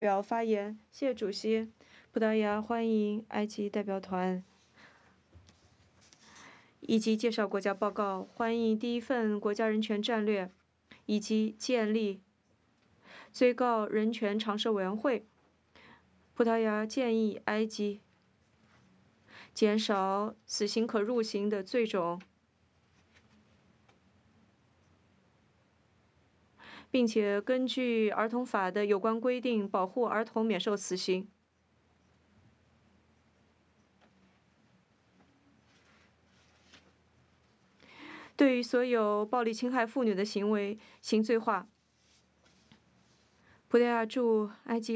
表发言。谢谢主席。葡萄牙欢迎埃及代表团以及介绍国家报告，欢迎第一份国家人权战略，以及建立最高人权常设委员会。葡萄牙建议埃及减少死刑可入刑的罪种，并且根据儿童法的有关规定保护儿童免受死刑。对于所有暴力侵害妇女的行为刑罪化。葡萄牙驻埃及